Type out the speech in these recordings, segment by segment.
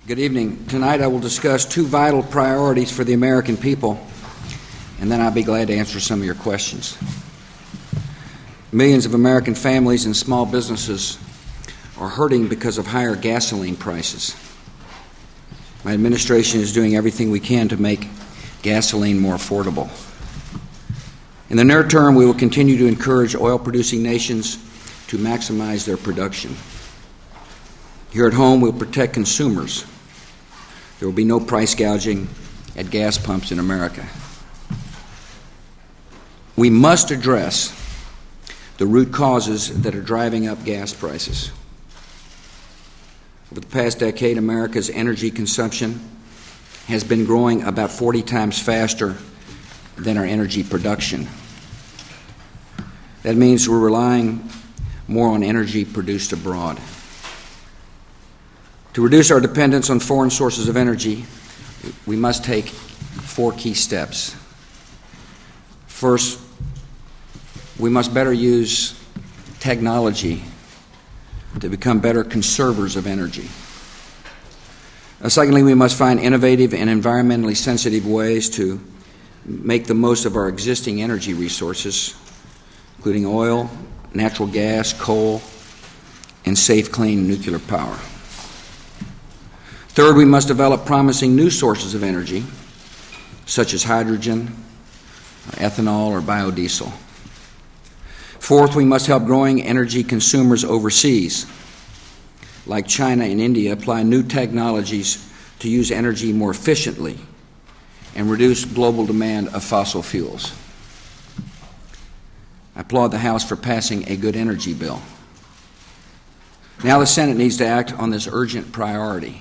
Good evening. Tonight I will discuss two vital priorities for the American people, and then I'll be glad to answer some of your questions. Millions of American families and small businesses are hurting because of higher gasoline prices. My administration is doing everything we can to make gasoline more affordable. In the near term, we will continue to encourage oil-producing nations to maximize their production. Here at home, we'll protect consumers. There will be no price gouging at gas pumps in America. We must address the root causes that are driving up gas prices. Over the past decade, America's energy consumption has been growing about 40 times faster than our energy production. That means we're relying more on energy produced abroad. To reduce our dependence on foreign sources of energy, we must take 4 key steps. First, we must better use technology to become better conservers of energy. Secondly, we must find innovative and environmentally sensitive ways to make the most of our existing energy resources, including oil, natural gas, coal, and safe, clean nuclear power. Third, we must develop promising new sources of energy, such as hydrogen, ethanol, or biodiesel. Fourth, we must help growing energy consumers overseas, like China and India, apply new technologies to use energy more efficiently and reduce global demand of fossil fuels. I applaud the House for passing a good energy bill. Now the Senate needs to act on this urgent priority.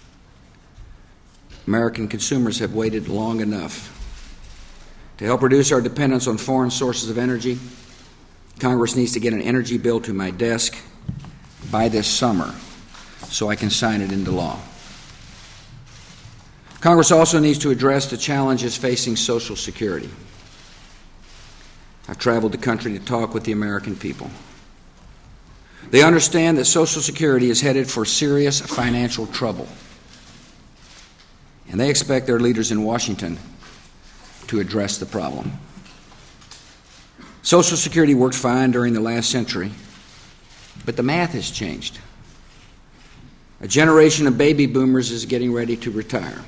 American consumers have waited long enough. To help reduce our dependence on foreign sources of energy, Congress needs to get an energy bill to my desk by this summer so I can sign it into law. Congress also needs to address the challenges facing Social Security. I've traveled the country to talk with the American people. They understand that Social Security is headed for serious financial trouble, and they expect their leaders in Washington to address the problem. Social Security worked fine during the last century, but the math has changed. A generation of baby boomers is getting ready to retire.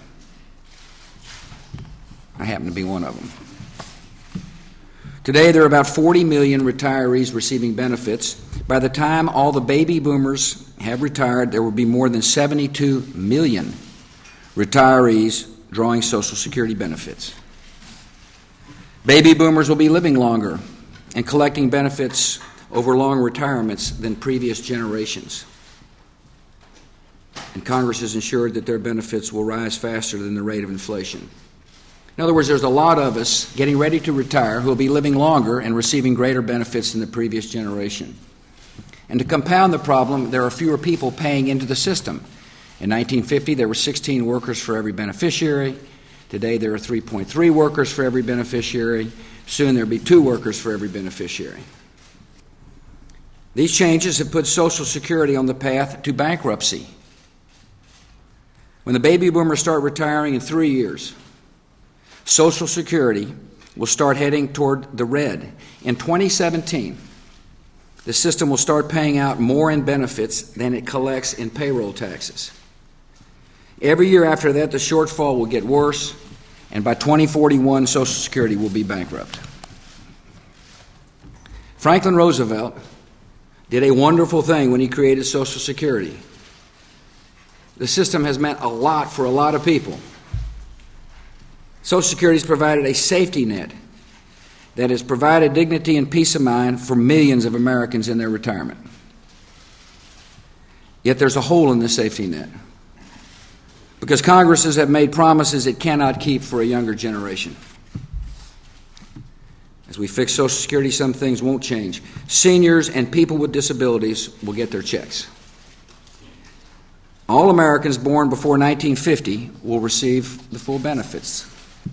I happen to be one of them. Today, there are about 40 million retirees receiving benefits. By the time all the baby boomers have retired, there will be more than 72 million retirees drawing Social Security benefits. Baby boomers will be living longer and collecting benefits over long retirements than previous generations. And Congress has ensured that their benefits will rise faster than the rate of inflation. In other words, there's a lot of us getting ready to retire who will be living longer and receiving greater benefits than the previous generation. And to compound the problem, there are fewer people paying into the system. In 1950, there were 16 workers for every beneficiary. Today, there are 3.3 workers for every beneficiary. Soon, there will be 2 workers for every beneficiary. These changes have put Social Security on the path to bankruptcy. When the baby boomers start retiring in 3 years, Social Security will start heading toward the red. In 2017, the system will start paying out more in benefits than it collects in payroll taxes. Every year after that, the shortfall will get worse, and by 2041, Social Security will be bankrupt. Franklin Roosevelt did a wonderful thing when he created Social Security. The system has meant a lot for a lot of people. Social Security has provided a safety net that has provided dignity and peace of mind for millions of Americans in their retirement. Yet there's a hole in the safety net, because Congresses have made promises it cannot keep for a younger generation. As we fix Social Security, some things won't change. Seniors and people with disabilities will get their checks. All Americans born before 1950 will receive the full benefits.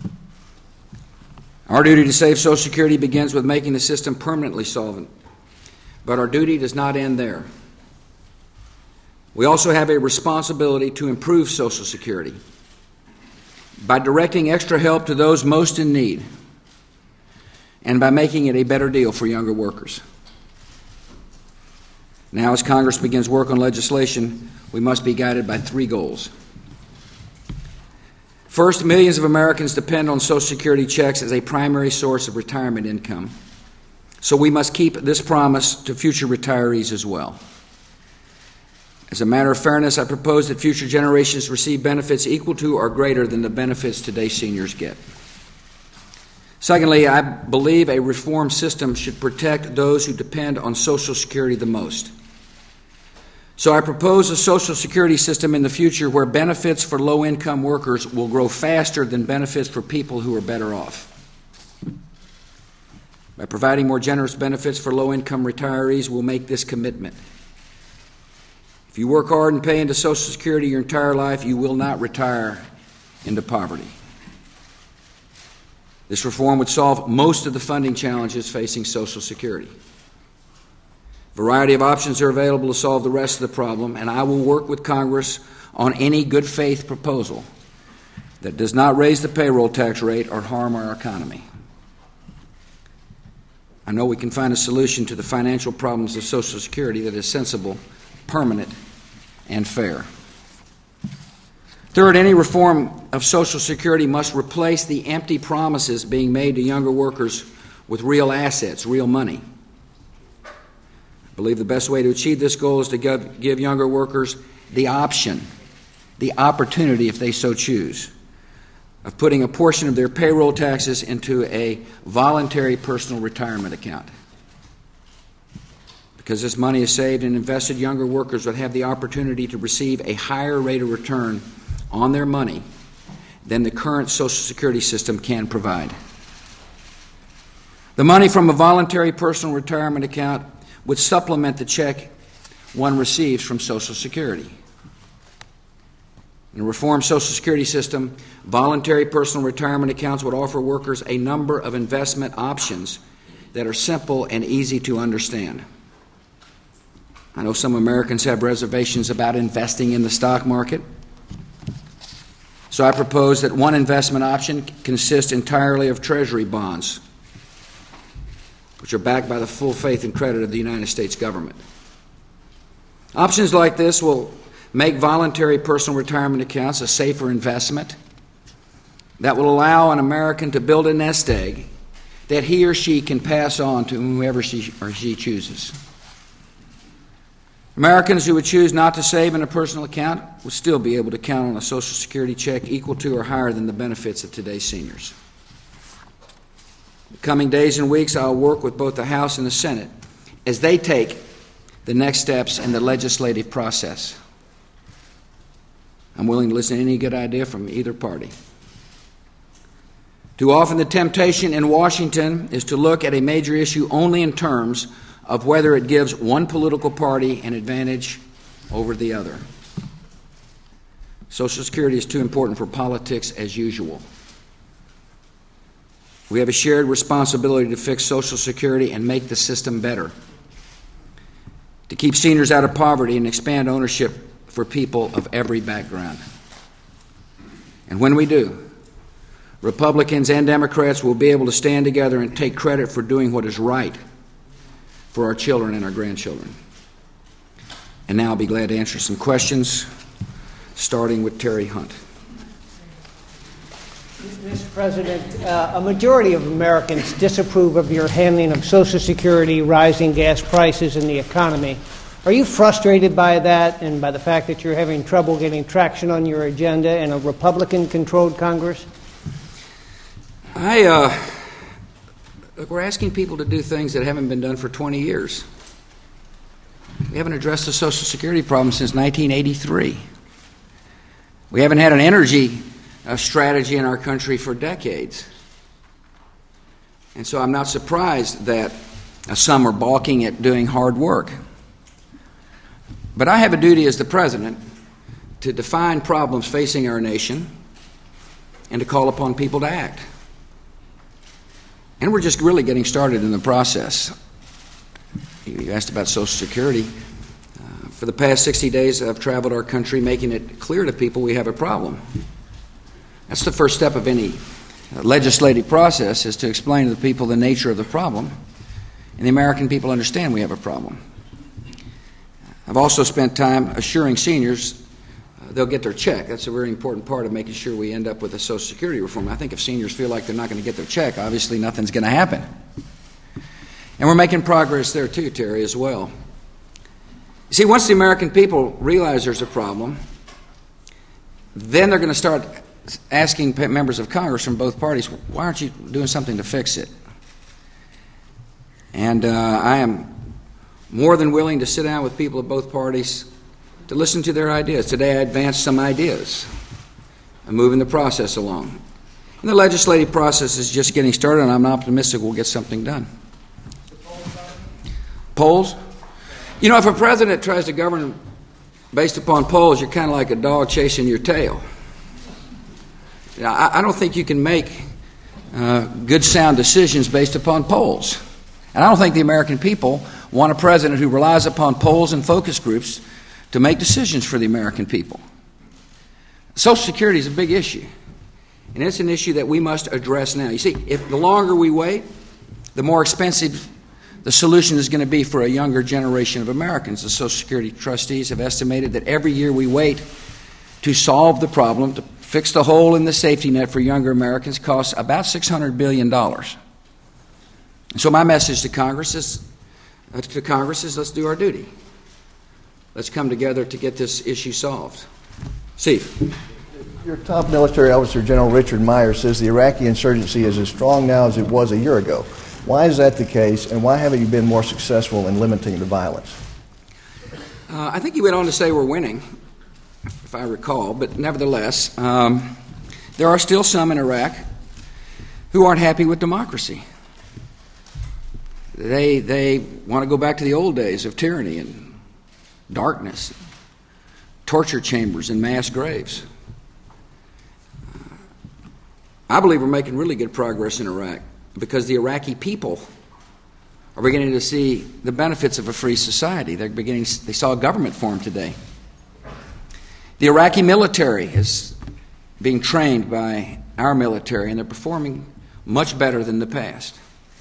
Our duty to save Social Security begins with making the system permanently solvent. But our duty does not end there. We also have a responsibility to improve Social Security by directing extra help to those most in need and by making it a better deal for younger workers. Now, as Congress begins work on legislation, we must be guided by three goals. First, millions of Americans depend on Social Security checks as a primary source of retirement income, so we must keep this promise to future retirees as well. As a matter of fairness, I propose that future generations receive benefits equal to or greater than the benefits today's seniors get. Secondly, I believe a reform system should protect those who depend on Social Security the most. So I propose a Social Security system in the future where benefits for low-income workers will grow faster than benefits for people who are better off. By providing more generous benefits for low-income retirees, we'll make this commitment. If you work hard and pay into Social Security your entire life, you will not retire into poverty. This reform would solve most of the funding challenges facing Social Security. A variety of options are available to solve the rest of the problem, and I will work with Congress on any good faith proposal that does not raise the payroll tax rate or harm our economy. I know we can find a solution to the financial problems of Social Security that is sensible, permanent, and fair. Third, any reform of Social Security must replace the empty promises being made to younger workers with real assets, real money. I believe the best way to achieve this goal is to give younger workers the option, the opportunity, if they so choose, of putting a portion of their payroll taxes into a voluntary personal retirement account. Because this money is saved and invested, younger workers would have the opportunity to receive a higher rate of return on their money than the current Social Security system can provide. The money from a voluntary personal retirement account would supplement the check one receives from Social Security. In a reformed Social Security system, voluntary personal retirement accounts would offer workers a number of investment options that are simple and easy to understand. I know some Americans have reservations about investing in the stock market. So I propose that one investment option consists entirely of Treasury bonds, which are backed by the full faith and credit of the United States government. Options like this will make voluntary personal retirement accounts a safer investment that will allow an American to build a nest egg that he or she can pass on to whomever she or she chooses. Americans who would choose not to save in a personal account would still be able to count on a Social Security check equal to or higher than the benefits of today's seniors. In the coming days and weeks, I'll work with both the House and the Senate as they take the next steps in the legislative process. I'm willing to listen to any good idea from either party. Too often the temptation in Washington is to look at a major issue only in terms of whether it gives one political party an advantage over the other. Social Security is too important for politics as usual. We have a shared responsibility to fix Social Security and make the system better, to keep seniors out of poverty and expand ownership for people of every background. And when we do, Republicans and Democrats will be able to stand together and take credit for doing what is right for our children and our grandchildren. And now I'll be glad to answer some questions, starting with Terry Hunt. Mr. President, a majority of Americans disapprove of your handling of Social Security, rising gas prices, and the economy. Are you frustrated by that and by the fact that you're having trouble getting traction on your agenda in a Republican-controlled Congress? Look, we're asking people to do things that haven't been done for 20 years. We haven't addressed the Social Security problem since 1983. We haven't had an energy strategy in our country for decades. And so I'm not surprised that some are balking at doing hard work. But I have a duty as the President to define problems facing our nation and to call upon people to act. And we're just really getting started in the process. You asked about Social Security. For the past 60 days, I've traveled our country making it clear to people we have a problem. That's the first step of any legislative process, is to explain to the people the nature of the problem. And the American people understand we have a problem. I've also spent time assuring seniors they'll get their check. That's a very important part of making sure we end up with a Social Security reform. I think if seniors feel like they're not going to get their check, obviously nothing's going to happen. And we're making progress there too, Terry, as well. You see, once the American people realize there's a problem, then they're going to start asking members of Congress from both parties, why aren't you doing something to fix it? And I am more than willing to sit down with people of both parties to listen to their ideas. Today I advanced some ideas. I'm moving the process along. And the legislative process is just getting started, and I'm optimistic we'll get something done. Polls? You know, if a president tries to govern based upon polls, you're kind of like a dog chasing your tail. You know, I don't think you can make good, sound decisions based upon polls. And I don't think the American people want a president who relies upon polls and focus groups to make decisions for the American people. Social Security is a big issue, and it's an issue that we must address now. You see, if the longer we wait, the more expensive the solution is going to be for a younger generation of Americans. The Social Security trustees have estimated that every year we wait to solve the problem, to fix the hole in the safety net for younger Americans, costs about $600 billion. And so my message to Congress is let's do our duty. Let's come together to get this issue solved. Steve. Your top military officer, General Richard Meyer, says the Iraqi insurgency is as strong now as it was a year ago. Why is that the case, and why haven't you been more successful in limiting the violence? I think he went on to say we're winning, if I recall, but nevertheless, there are still some in Iraq who aren't happy with democracy. They want to go back to the old days of tyranny and darkness, torture chambers, and mass graves. I believe we're making really good progress in Iraq because the Iraqi people are beginning to see the benefits of a free society. They saw a government form today. The Iraqi military is being trained by our military, and they're performing much better than the past.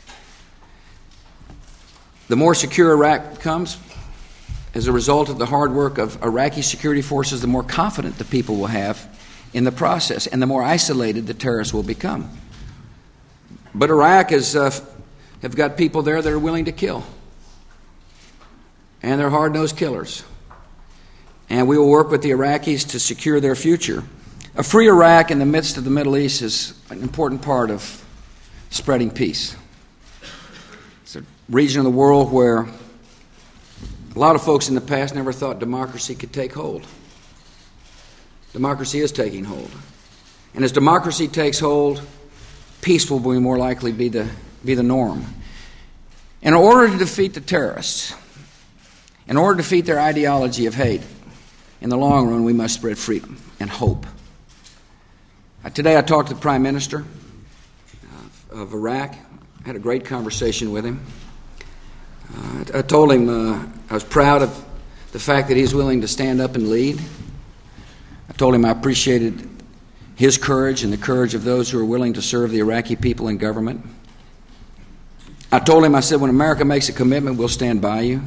The more secure Iraq becomes, as a result of the hard work of Iraqi security forces, the more confident the people will have in the process, and the more isolated the terrorists will become. But Iraq have got people there that are willing to kill, and they're hard-nosed killers. And we will work with the Iraqis to secure their future. A free Iraq in the midst of the Middle East is an important part of spreading peace. It's a region of the world where a lot of folks in the past never thought democracy could take hold. Democracy is taking hold. And as democracy takes hold, peace will be more likely be the norm. In order to defeat the terrorists, in order to defeat their ideology of hate, in the long run, we must spread freedom and hope. Today I talked to the Prime Minister of Iraq. I had a great conversation with him. I told him I was proud of the fact that he's willing to stand up and lead. I told him I appreciated his courage and the courage of those who are willing to serve the Iraqi people and government. I told him, I said, when America makes a commitment, we'll stand by you.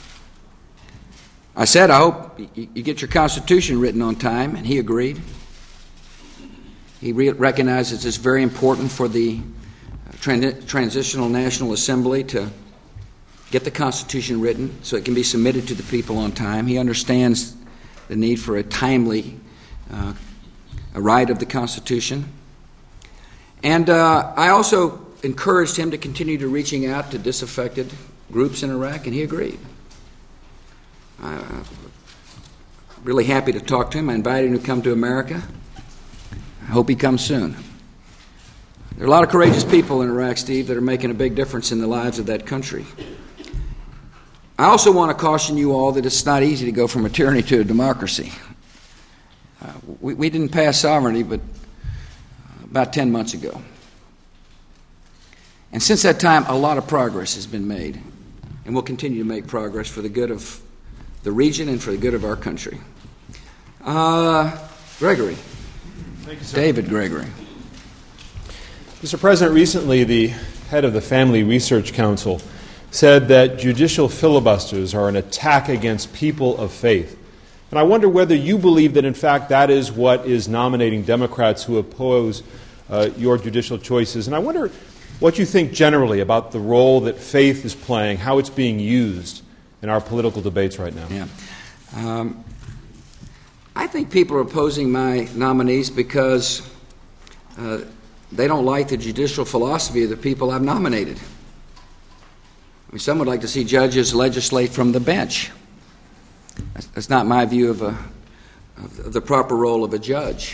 I said, I hope you get your Constitution written on time, and he agreed. He recognizes it's very important for the Transitional National Assembly to get the Constitution written so it can be submitted to the people on time. He understands the need for a timely write of the Constitution. And I also encouraged him to continue to reaching out to disaffected groups in Iraq, and he agreed. I'm really happy to talk to him. I invited him to come to America. I hope he comes soon. There are a lot of courageous people in Iraq, Steve, that are making a big difference in the lives of that country. I also want to caution you all that it's not easy to go from a tyranny to a democracy. We didn't pass sovereignty but about 10 months ago. And since that time, a lot of progress has been made, and we'll continue to make progress for the good of the region and for the good of our country. Gregory. Thank you, sir. David Gregory. Mr. President, recently the head of the Family Research Council said that judicial filibusters are an attack against people of faith. And I wonder whether you believe that, in fact, that is what is nominating Democrats who oppose your judicial choices. And I wonder what you think generally about the role that faith is playing, how it's being used in our political debates right now. Yeah. I think people are opposing my nominees because they don't like the judicial philosophy of the people I've nominated. I mean, some would like to see judges legislate from the bench. That's not my view of the proper role of a judge.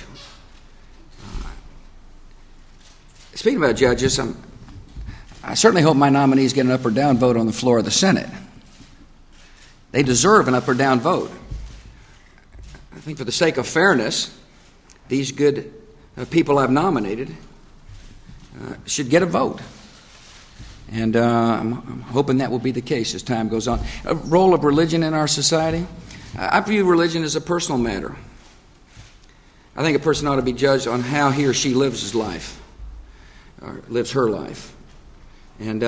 Speaking about judges, I certainly hope my nominees get an up or down vote on the floor of the Senate. They deserve an up or down vote. I think for the sake of fairness, these good people I've nominated should get a vote. And I'm hoping that will be the case as time goes on. A role of religion in our society. I view religion as a personal matter. I think a person ought to be judged on how he or she lives his life, or lives her life. And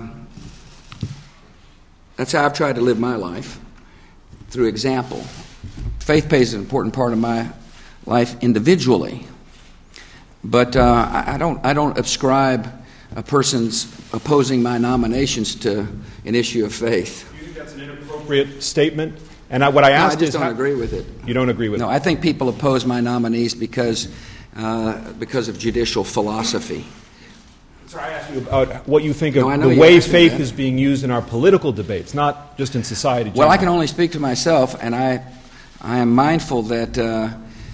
that's how I've tried to live my life, through example. Faith plays an important part of my life individually. But I don't ascribe a person's opposing my nominations to an issue of faith. Do you think that's an inappropriate statement? And what I asked I just don't agree with it. You don't agree with it? No, I think people oppose my nominees because of judicial philosophy. Sir, I asked you about what you think of the way faith is being used in our political debates, not just in society generally. Well, I can only speak to myself, and I am mindful that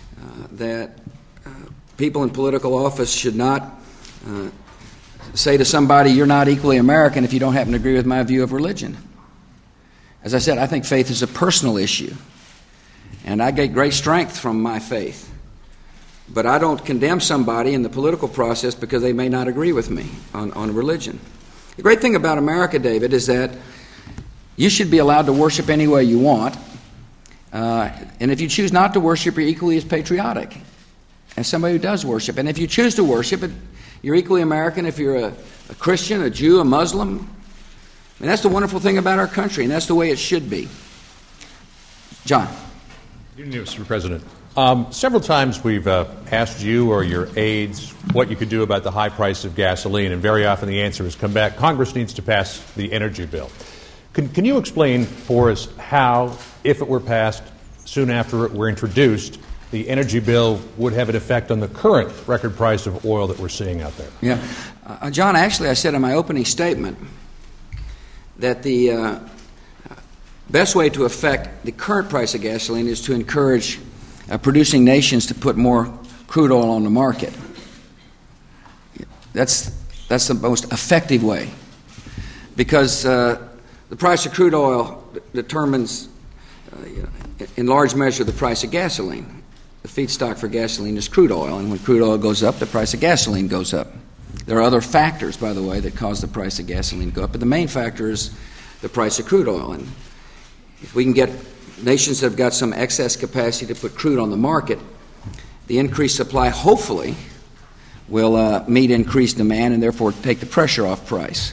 people in political office should not say to somebody, you're not equally American if you don't happen to agree with my view of religion. As I said, I think faith is a personal issue, and I get great strength from my faith. But I don't condemn somebody in the political process because they may not agree with me on religion. The great thing about America, David, is that you should be allowed to worship any way you want, and if you choose not to worship, you're equally as patriotic as somebody who does worship. And if you choose to worship, you're equally American if you're a Christian, a Jew, a Muslim. I mean, that's the wonderful thing about our country, and that's the way it should be. John. Good news, Mr. President. Several times we've asked you or your aides what you could do about the high price of gasoline, and very often the answer has come back, Congress needs to pass the energy bill. Can you explain for us how, if it were passed soon after it were introduced, the energy bill would have an effect on the current record price of oil that we're seeing out there? Yeah. John, actually I said in my opening statement that the best way to affect the current price of gasoline is to encourage producing nations to put more crude oil on the market. That's the most effective way, because the price of crude oil determines, in large measure, the price of gasoline. The feedstock for gasoline is crude oil, and when crude oil goes up, the price of gasoline goes up. There are other factors, by the way, that cause the price of gasoline to go up, but the main factor is the price of crude oil. And if we can get nations that have got some excess capacity to put crude on the market, the increased supply hopefully will meet increased demand and therefore take the pressure off price.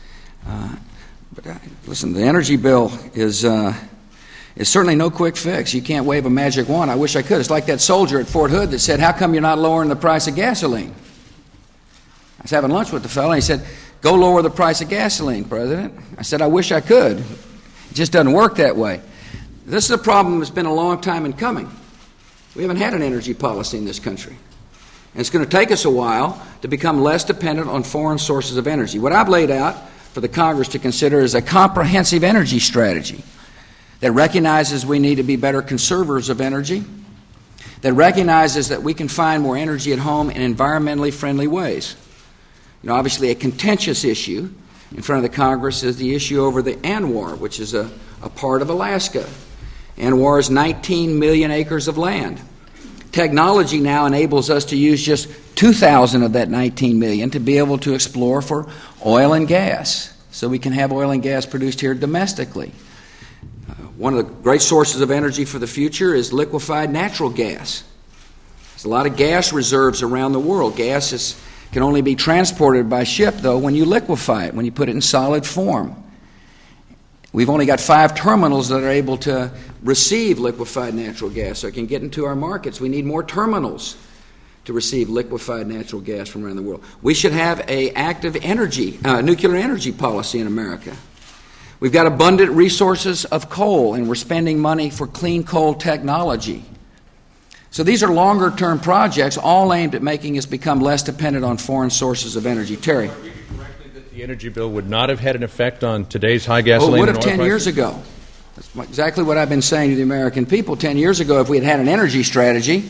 Listen, the energy bill is certainly no quick fix. You can't wave a magic wand. I wish I could. It's like that soldier at Fort Hood that said, how come you're not lowering the price of gasoline? I was having lunch with the fellow, and he said, go lower the price of gasoline, President. I said, I wish I could. It just doesn't work that way. This is a problem that's been a long time in coming. We haven't had an energy policy in this country. And it's going to take us a while to become less dependent on foreign sources of energy. What I've laid out for the Congress to consider is a comprehensive energy strategy that recognizes we need to be better conservers of energy, that recognizes that we can find more energy at home in environmentally friendly ways. You know, obviously a contentious issue in front of the Congress is the issue over the ANWR, which is a part of Alaska. ANWR is 19 million acres of land. Technology now enables us to use just 2,000 of that 19 million to be able to explore for oil and gas, so we can have oil and gas produced here domestically. one of the great sources of energy for the future is liquefied natural gas. There's a lot of gas reserves around the world. Gas can only be transported by ship, though, when you liquefy it, when you put it in solid form. We've only got 5 terminals that are able to receive liquefied natural gas, so it can get into our markets. We need more terminals to receive liquefied natural gas from around the world. We should have an active nuclear energy policy in America. We've got abundant resources of coal, and we're spending money for clean coal technology. So these are longer-term projects, all aimed at making us become less dependent on foreign sources of energy. Terry? Are we correctly that the energy bill would not have had an effect on today's high gasoline Well, it would and have oil 10 prices? years ago. That's exactly what I've been saying to the American people. 10 years ago, if we had an energy strategy,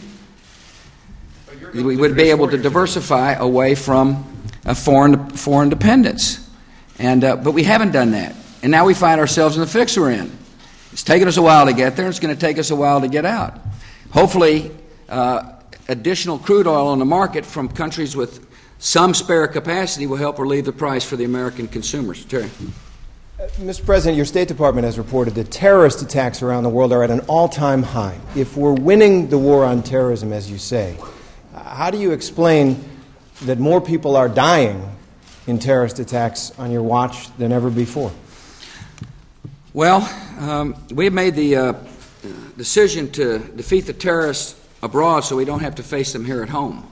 we would be able to diversify away from foreign dependence. But we haven't done that. And now we find ourselves in the fix we're in. It's taken us a while to get there. It's going to take us a while to get out. Hopefully, additional crude oil on the market from countries with some spare capacity will help relieve the price for the American consumers. Terry? Mr. President, your State Department has reported that terrorist attacks around the world are at an all-time high. If we're winning the war on terrorism, as you say, how do you explain that more people are dying in terrorist attacks on your watch than ever before? Well, we have made the decision to defeat the terrorists abroad so we don't have to face them here at home.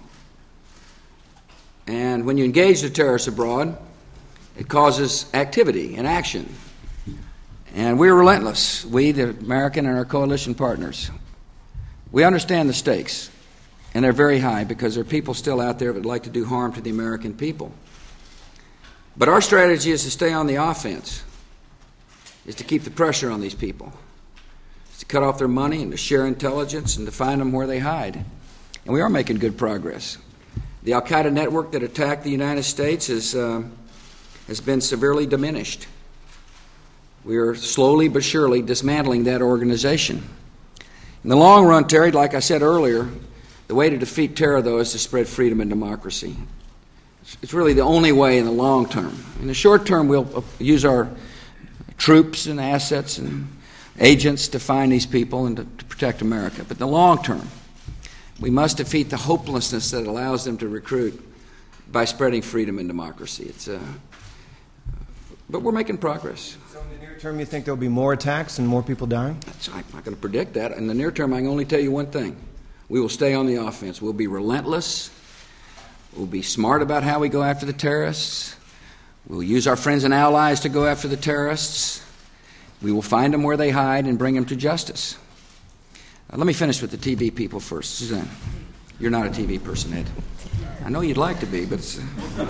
And when you engage the terrorists abroad, it causes activity and action. And we're relentless, we, the American and our coalition partners. We understand the stakes, and they're very high because there are people still out there that would like to do harm to the American people. But our strategy is to stay on the offense, is to keep the pressure on these people, is to cut off their money and to share intelligence and to find them where they hide. And we are making good progress. The al-Qaeda network that attacked the United States has been severely diminished. We are slowly but surely dismantling that organization. In the long run, Terry, like I said earlier, the way to defeat terror, though, is to spread freedom and democracy. It's really the only way in the long term. In the short term, we'll use our troops and assets and agents to find these people and to protect America. But in the long term, we must defeat the hopelessness that allows them to recruit by spreading freedom and democracy. But we're making progress. So in the near term, you think there'll be more attacks and more people dying? I'm not going to predict that. In the near term, I can only tell you one thing. We will stay on the offense. We'll be relentless. We'll be smart about how we go after the terrorists. We'll use our friends and allies to go after the terrorists. We will find them where they hide and bring them to justice. Let me finish with the TV people first. Suzanne, you're not a TV person, Ed. I know you'd like to be, but it's... You'd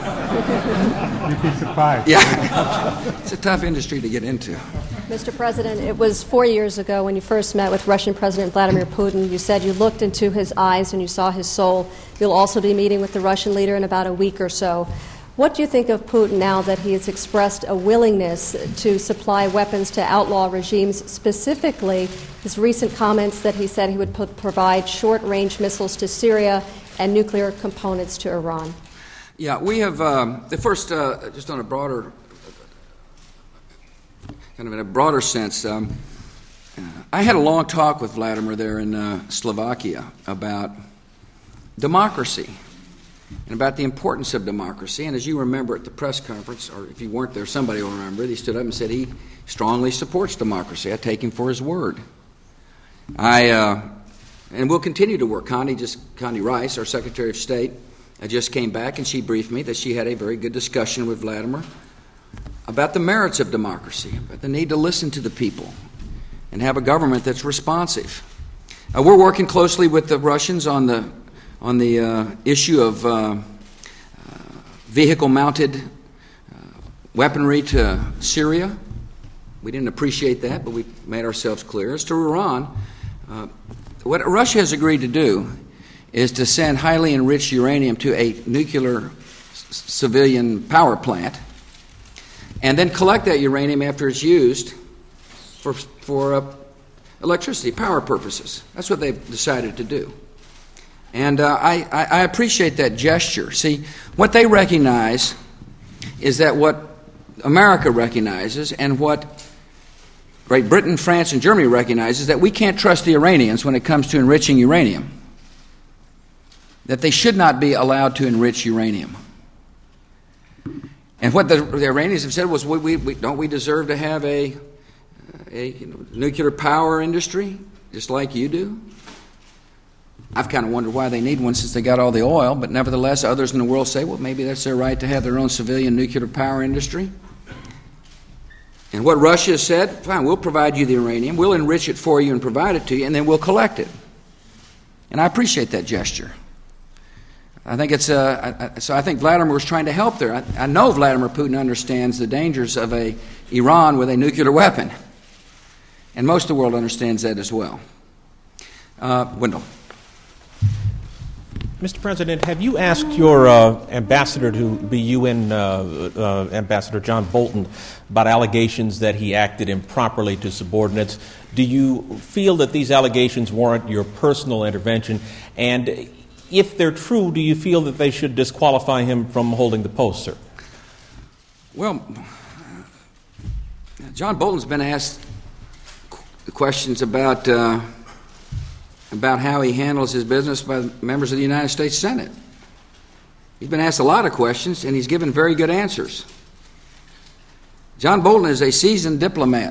be surprised. Yeah, it's a tough industry to get into. Mr. President, it was 4 years ago when you first met with Russian President Vladimir Putin. You said you looked into his eyes and you saw his soul. You'll also be meeting with the Russian leader in about a week or so. What do you think of Putin now that he has expressed a willingness to supply weapons to outlaw regimes, specifically his recent comments that he said he would provide short-range missiles to Syria and nuclear components to Iran? Yeah, we have, the first, just on a broader, kind of in a broader sense, I had a long talk with Vladimir there in Slovakia about democracy and about the importance of democracy. And as you remember at the press conference, or if you weren't there, somebody will remember it, he stood up and said he strongly supports democracy. I take him for his word. And we'll continue to work. Condi Rice, our Secretary of State, just came back and she briefed me that she had a very good discussion with Vladimir about the merits of democracy, about the need to listen to the people and have a government that's responsive. We're working closely with the Russians on the issue of vehicle-mounted weaponry to Syria. We didn't appreciate that, but we made ourselves clear. As to Iran, what Russia has agreed to do is to send highly enriched uranium to a nuclear civilian power plant and then collect that uranium after it's used for electricity, power purposes. That's what they've decided to do. And I appreciate that gesture. See, what they recognize is that what America recognizes and what Great Britain, France, and Germany recognizes that we can't trust the Iranians when it comes to enriching uranium, that they should not be allowed to enrich uranium. And what the Iranians have said was, don't we deserve to have a nuclear power industry just like you do? I've kind of wondered why they need one since they got all the oil, but nevertheless others in the world say, well, maybe that's their right to have their own civilian nuclear power industry. And what Russia has said, fine, we'll provide you the uranium, we'll enrich it for you and provide it to you, and then we'll collect it. And I appreciate that gesture. I think it's so I think Vladimir was trying to help there. I know Vladimir Putin understands the dangers of Iran with a nuclear weapon, and most of the world understands that as well. Wendell. Mr. President, have you asked your ambassador to be UN Ambassador John Bolton about allegations that he acted improperly to subordinates? Do you feel that these allegations warrant your personal intervention? And if they're true, do you feel that they should disqualify him from holding the post, sir? Well, John Bolton's been asked questions about how he handles his business by members of the United States Senate. He's been asked a lot of questions, and he's given very good answers. John Bolton is a seasoned diplomat.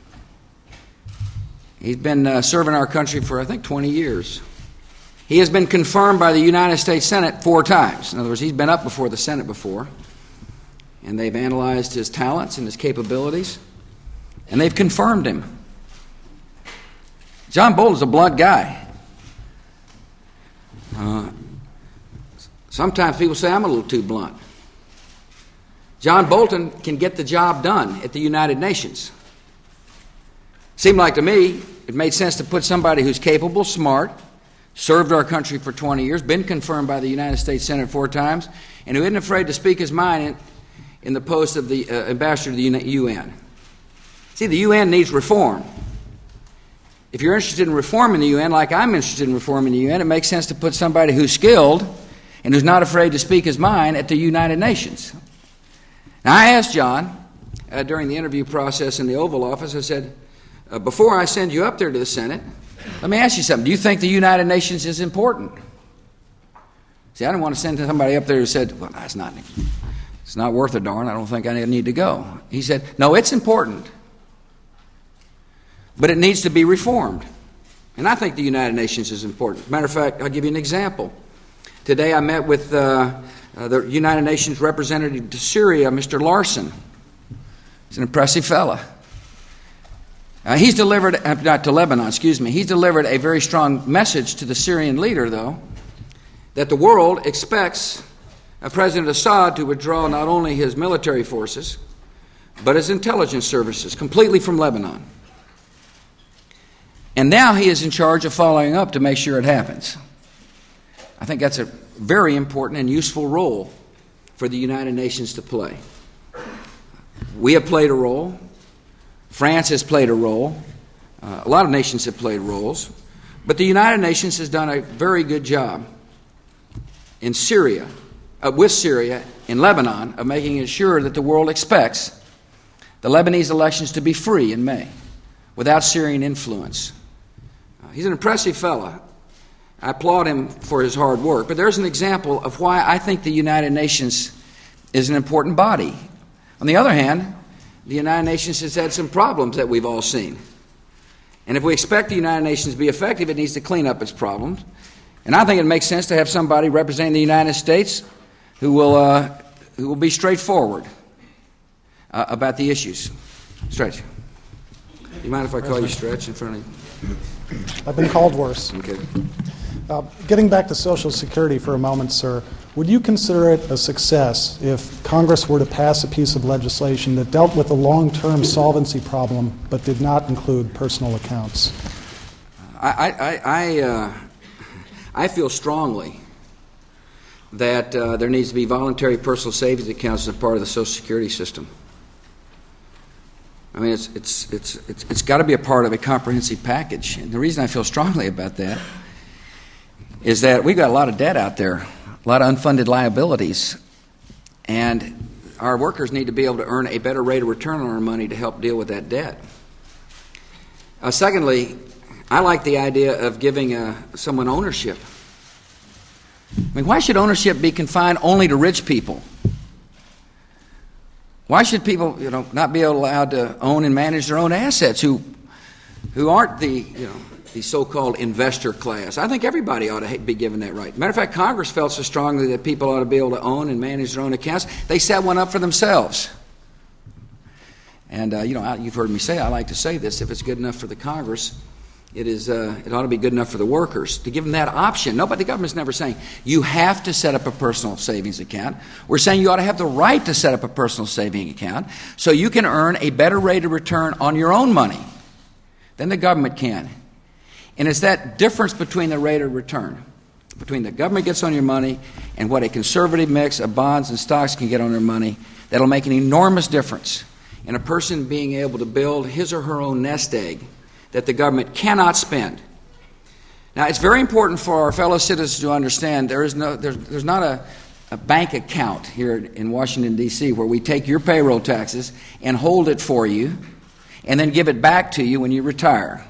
He's been serving our country for, I think, 20 years. He has been confirmed by the United States Senate 4 times. In other words, he's been up before the Senate before, and they've analyzed his talents and his capabilities, and they've confirmed him. John Bolton's a blunt guy. Sometimes people say I'm a little too blunt. John Bolton can get the job done at the United Nations. Seemed like to me it made sense to put somebody who's capable, smart, served our country for 20 years, been confirmed by the United States Senate 4 times, and who isn't afraid to speak his mind in the post of the ambassador to the UN. See, the UN needs reform. If you're interested in reforming the UN, like I'm interested in reforming the UN, it makes sense to put somebody who's skilled and who's not afraid to speak his mind at the United Nations. Now, I asked John during the interview process in the Oval Office, I said, before I send you up there to the Senate, let me ask you something. Do you think the United Nations is important? See, I didn't want to send somebody up there who said, well, it's not worth a darn. I don't think I need to go. He said, no, it's important, but it needs to be reformed. And I think the United Nations is important. Matter of fact, I'll give you an example. Today I met with the United Nations representative to Syria, Mr. Larson. He's an impressive fella. He's delivered, not to Lebanon, he's delivered a very strong message to the Syrian leader, though, that the world expects President Assad to withdraw not only his military forces, but his intelligence services completely from Lebanon. And now he is in charge of following up to make sure it happens. I think that's a very important and useful role for the United Nations to play. We have played a role. France has played a role. A lot of nations have played roles. But the United Nations has done a very good job in Syria, with Syria, in Lebanon, of making it sure that the world expects the Lebanese elections to be free in May, without Syrian influence. He's an impressive fellow. I applaud him for his hard work. But there's an example of why I think the United Nations is an important body. On the other hand, the United Nations has had some problems that we've all seen. And if we expect the United Nations to be effective, it needs to clean up its problems. And I think it makes sense to have somebody representing the United States who will be straightforward about the issues. Stretch. Do you mind if I call you Stretch in front of you? I've been called worse. Okay. Getting back to Social Security for a moment, sir, would you consider it a success if Congress were to pass a piece of legislation that dealt with a long-term solvency problem but did not include personal accounts? I feel strongly that there needs to be voluntary personal savings accounts as a part of the Social Security system. I mean, it's got to be a part of a comprehensive package. And the reason I feel strongly about that is that we've got a lot of debt out there, a lot of unfunded liabilities, and our workers need to be able to earn a better rate of return on our money to help deal with that debt. Secondly, I like the idea of giving someone ownership. I mean, why should ownership be confined only to rich people? Why should people, not be allowed to own and manage their own assets who aren't the so-called investor class? I think everybody ought to be given that right. Matter of fact, Congress felt so strongly that people ought to be able to own and manage their own accounts, they set one up for themselves. And, you've heard me say, I like to say this, if it's good enough for the Congress, it ought to be good enough for the workers, to give them that option. The government's never saying you have to set up a personal savings account. We're saying you ought to have the right to set up a personal savings account so you can earn a better rate of return on your own money than the government can. And it's that difference between the rate of return, between the government gets on your money and what a conservative mix of bonds and stocks can get on their money, that'll make an enormous difference in a person being able to build his or her own nest egg that the government cannot spend. Now, it's very important for our fellow citizens to understand there's not a bank account here in Washington, D.C., where we take your payroll taxes and hold it for you and then give it back to you when you retire.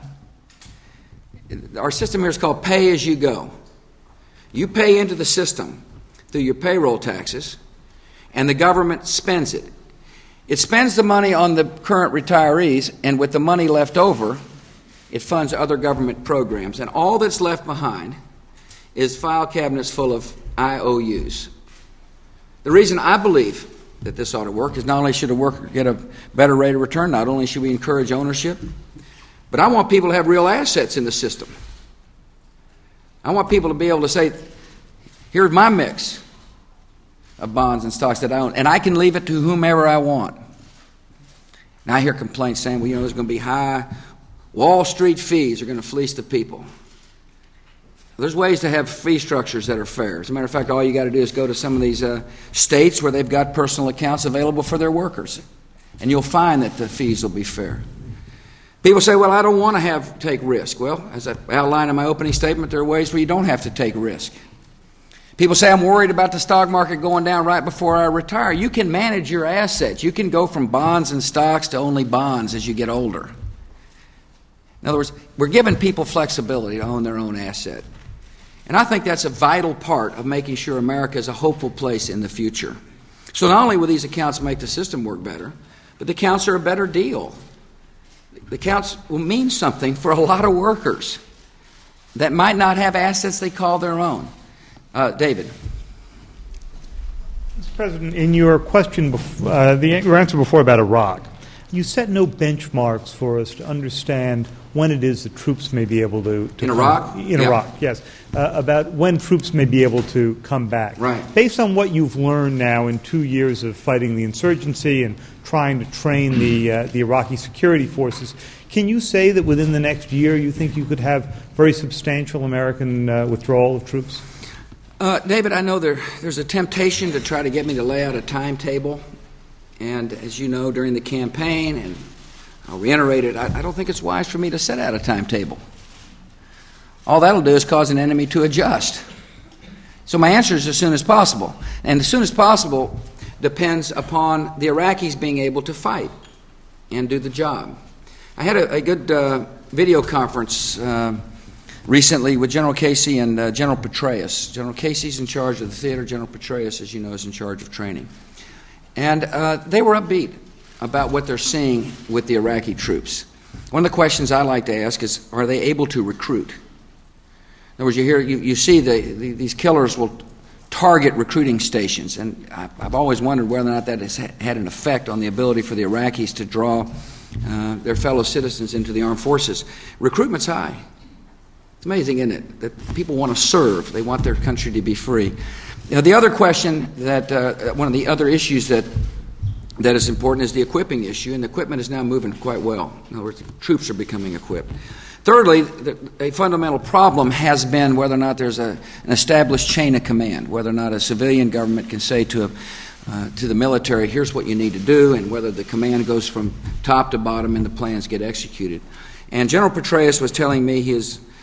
Our system here is called pay-as-you-go. You pay into the system through your payroll taxes, and the government spends it. It spends the money on the current retirees, and with the money left over, it funds other government programs. And all that's left behind is file cabinets full of IOUs. The reason I believe that this ought to work is not only should a worker get a better rate of return, not only should we encourage ownership, but I want people to have real assets in the system. I want people to be able to say, here's my mix of bonds and stocks that I own, and I can leave it to whomever I want. Now I hear complaints saying, there's going to be high Wall Street fees are going to fleece the people. There's ways to have fee structures that are fair. As a matter of fact, all you got to do is go to some of these states where they've got personal accounts available for their workers, and you'll find that the fees will be fair. People say, well, I don't want to take risk. Well, as I outlined in my opening statement, there are ways where you don't have to take risk. People say, I'm worried about the stock market going down right before I retire. You can manage your assets. You can go from bonds and stocks to only bonds as you get older. In other words, we're giving people flexibility to own their own asset. And I think that's a vital part of making sure America is a hopeful place in the future. So not only will these accounts make the system work better, but the accounts are a better deal. The accounts will mean something for a lot of workers that might not have assets they call their own. David. Mr. President, in your question, your answer before about Iraq, you set no benchmarks for us to understand when it is that troops may be able to in Iraq? In Iraq, yes. About when troops may be able to come back. Right. Based on what you've learned now in 2 years of fighting the insurgency and trying to train the Iraqi security forces, can you say that within the next year you think you could have very substantial American withdrawal of troops? David, I know there's a temptation to try to get me to lay out a timetable. And as you know, during the campaign, and I'll reiterate it, I don't think it's wise for me to set out a timetable. All that'll do is cause an enemy to adjust. So my answer is as soon as possible. And as soon as possible depends upon the Iraqis being able to fight and do the job. I had a good video conference recently with General Casey and General Petraeus. General Casey's in charge of the theater. General Petraeus, as you know, is in charge of training. And they were upbeat about what they're seeing with the Iraqi troops. One of the questions I like to ask is, are they able to recruit? In other words, you see these killers will target recruiting stations, and I've always wondered whether or not that has had an effect on the ability for the Iraqis to draw their fellow citizens into the armed forces. Recruitment's high. It's amazing, isn't it, that people want to serve. They want their country to be free. The other question that one of the other issues that is important is the equipping issue, and the equipment is now moving quite well. In other words, troops are becoming equipped. Thirdly, a fundamental problem has been whether or not there's an established chain of command, whether or not a civilian government can say to the military, here's what you need to do, and whether the command goes from top to bottom and the plans get executed. And General Petraeus was telling me he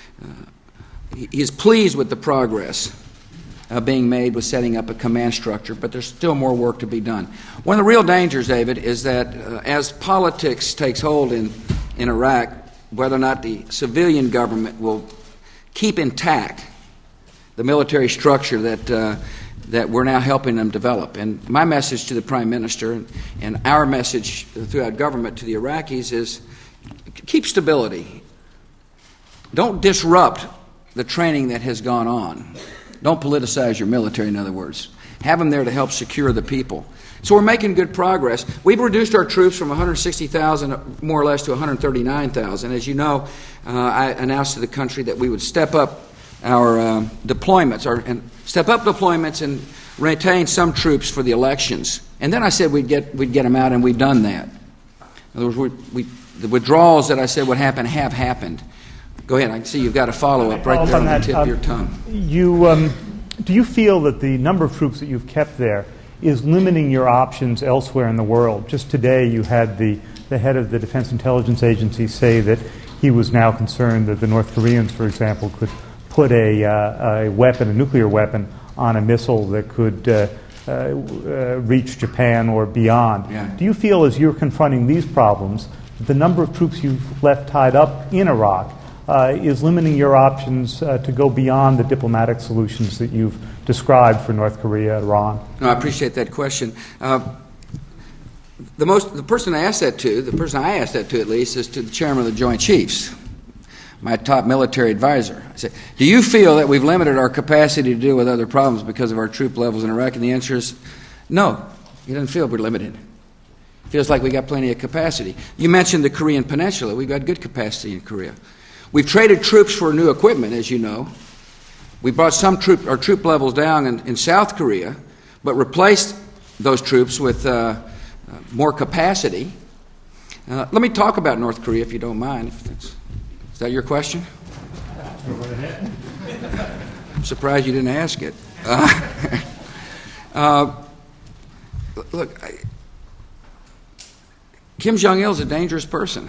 is pleased with the progress being made with setting up a command structure, but there's still more work to be done. One of the real dangers, David, is that as politics takes hold in Iraq, whether or not the civilian government will keep intact the military structure that we're now helping them develop. And my message to the Prime Minister and our message throughout government to the Iraqis is keep stability. Don't disrupt the training that has gone on. Don't politicize your military, in other words. Have them there to help secure the people. So we're making good progress. We've reduced our troops from 160,000 more or less to 139,000. As you know, I announced to the country that we would step up our deployments, and retain some troops for the elections. And then I said we'd get them out, and we've done that. In other words, the withdrawals that I said would happen have happened. Go ahead. I can see you've got a follow-up right there on the tip of your tongue. Do you feel that the number of troops that you've kept there is limiting your options elsewhere in the world? Just today you had the head of the Defense Intelligence Agency say that he was now concerned that the North Koreans, for example, could put a nuclear weapon, on a missile that could reach Japan or beyond. Yeah. Do you feel, as you're confronting these problems, that the number of troops you've left tied up in Iraq is limiting your options to go beyond the diplomatic solutions that you've described for North Korea, Iran? No, I appreciate that question. The person I asked that to at least, is to the chairman of the Joint Chiefs, my top military advisor. I said, do you feel that we've limited our capacity to deal with other problems because of our troop levels in Iraq? And the answer is no. He doesn't feel we're limited. Feels like we got plenty of capacity. You mentioned the Korean Peninsula. We've got good capacity in Korea. We've traded troops for new equipment, as you know. We brought our troop levels down in South Korea, but replaced those troops with more capacity. Let me talk about North Korea, if you don't mind. Is that your question? I'm surprised you didn't ask it. Look, Kim Jong-il is a dangerous person.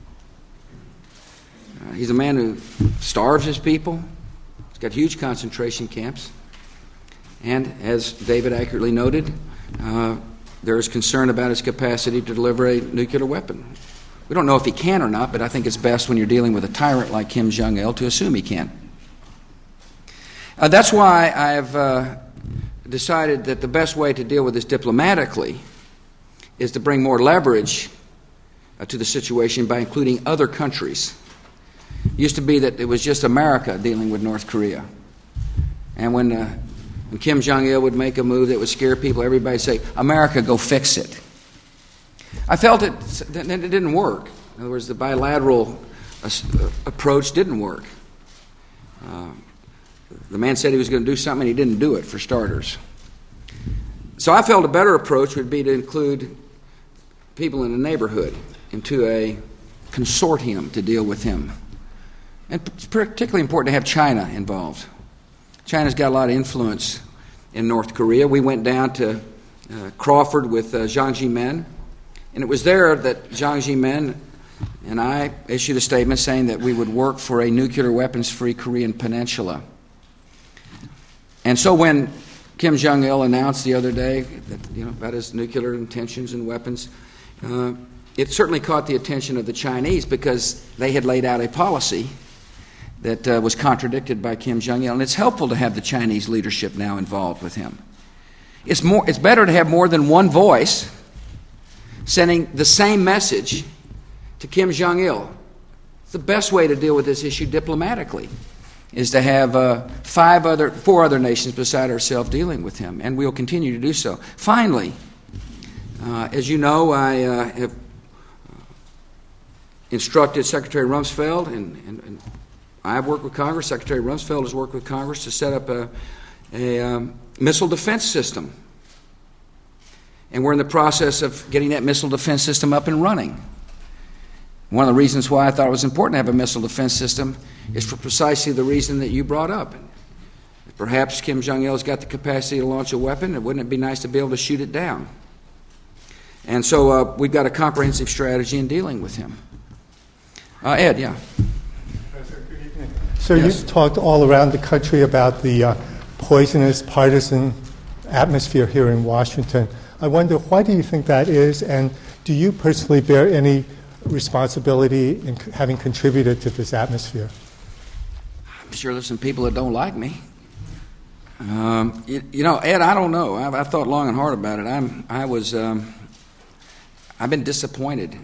He's a man who starves his people. He's got huge concentration camps. And as David accurately noted, there is concern about his capacity to deliver a nuclear weapon. We don't know if he can or not, but I think it's best when you're dealing with a tyrant like Kim Jong-il to assume he can. That's why I've decided that the best way to deal with this diplomatically is to bring more leverage to the situation by including other countries. It used to be that it was just America dealing with North Korea. And when Kim Jong-il would make a move that would scare people, everybody would say, America, go fix it. I felt it didn't work. In other words, the bilateral approach didn't work. The man said he was going to do something, and he didn't do it, for starters. So I felt a better approach would be to include people in the neighborhood into a consortium to deal with him. And it's particularly important to have China involved. China's got a lot of influence in North Korea. We went down to Crawford with Jiang Zemin, and it was there that Jiang Zemin and I issued a statement saying that we would work for a nuclear weapons-free Korean peninsula. And so when Kim Jong-il announced the other day that, about his nuclear intentions and weapons, it certainly caught the attention of the Chinese because they had laid out a policy that was contradicted by Kim Jong-il. And it's helpful to have the Chinese leadership now involved with him. It's better to have more than one voice sending the same message to Kim Jong-il. It's the best way to deal with this issue diplomatically, is to have four other nations beside ourselves dealing with him, and we'll continue to do so. Finally, as you know, I have instructed Secretary Rumsfeld, and I've worked with Congress. Secretary Rumsfeld has worked with Congress to set up a missile defense system. And we're in the process of getting that missile defense system up and running. One of the reasons why I thought it was important to have a missile defense system is for precisely the reason that you brought up. Perhaps Kim Jong-il's got the capacity to launch a weapon, and wouldn't it be nice to be able to shoot it down? And so we've got a comprehensive strategy in dealing with him. Ed, yeah. Good evening. So yes. You've talked all around the country about the poisonous partisan atmosphere here in Washington. I wonder, why do you think that is, and do you personally bear any responsibility in having contributed to this atmosphere? I'm sure there's some people that don't like me. Ed, I don't know. I've thought long and hard about it. I've been disappointed.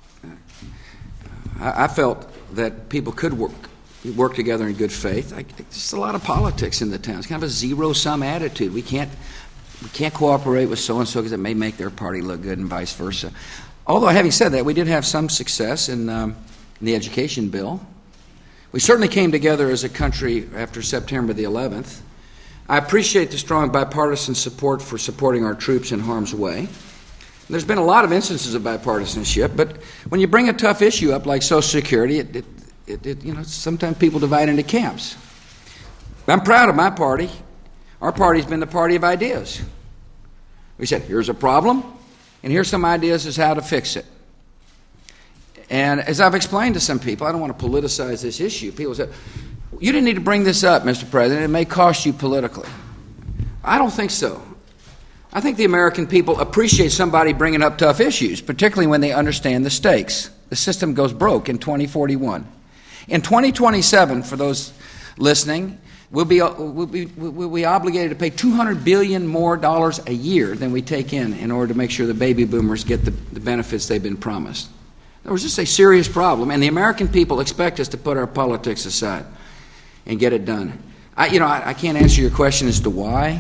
I felt that people could work together in good faith. There's a lot of politics in the town. It's kind of a zero-sum attitude. We can't cooperate with so-and-so because it may make their party look good and vice versa. Although, having said that, we did have some success in the education bill. We certainly came together as a country after September the 11th. I appreciate the strong bipartisan support for supporting our troops in harm's way. There's been a lot of instances of bipartisanship, but when you bring a tough issue up like Social Security, sometimes people divide into camps. I'm proud of my party. Our party's been the party of ideas. We said, here's a problem, and here's some ideas as how to fix it. And as I've explained to some people, I don't want to politicize this issue. People say, you didn't need to bring this up, Mr. President. It may cost you politically. I don't think so. I think the American people appreciate somebody bringing up tough issues, particularly when they understand the stakes. The system goes broke in 2041. In 2027, for those listening, we'll be obligated to pay $200 billion more a year than we take in order to make sure the baby boomers get the benefits they've been promised. There was just a serious problem, and the American people expect us to put our politics aside and get it done. I can't answer your question as to why.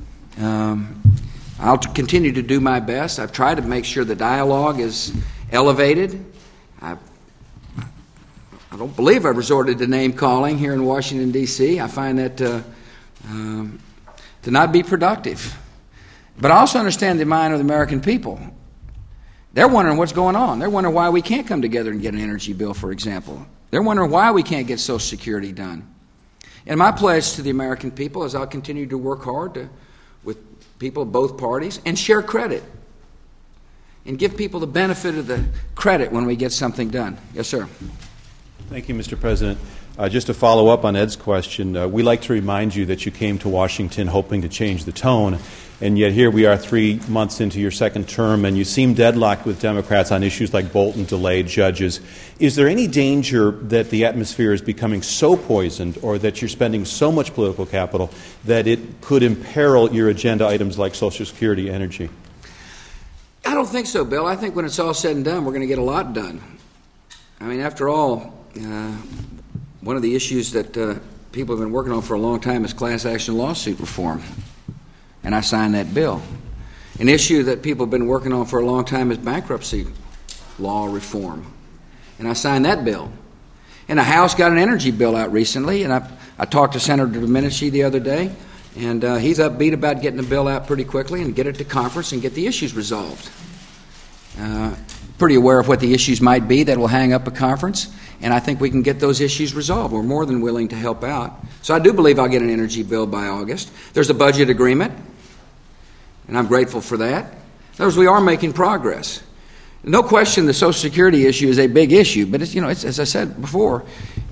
I'll continue to do my best. I've tried to make sure the dialogue is elevated. I don't believe I've resorted to name-calling here in Washington, D.C. I find that to not be productive. But I also understand the mind of the American people. They're wondering what's going on. They're wondering why we can't come together and get an energy bill, for example. They're wondering why we can't get Social Security done. And my pledge to the American people is I'll continue to work hard with people of both parties and share credit and give people the benefit of the credit when we get something done. Yes, sir. Thank you, Mr. President. Just to follow up on Ed's question, we like to remind you that you came to Washington hoping to change the tone, and yet here we are 3 months into your second term, and you seem deadlocked with Democrats on issues like Bolton delayed judges. Is there any danger that the atmosphere is becoming so poisoned or that you're spending so much political capital that it could imperil your agenda items like Social Security, energy? I don't think so, Bill. I think when it's all said and done, we're going to get a lot done. I mean, after all, one of the issues that people have been working on for a long time is class action lawsuit reform, and I signed that bill. An issue that people have been working on for a long time is bankruptcy law reform, and I signed that bill. And the House got an energy bill out recently, and I talked to Senator Domenici the other day, and he's upbeat about getting the bill out pretty quickly and get it to conference and get the issues resolved. Pretty aware of what the issues might be that will hang up a conference, and I think we can get those issues resolved. We're more than willing to help out. So I do believe I'll get an energy bill by August. There's a budget agreement, and I'm grateful for that. In other words, we are making progress. No question the Social Security issue is a big issue, but it's, as I said before,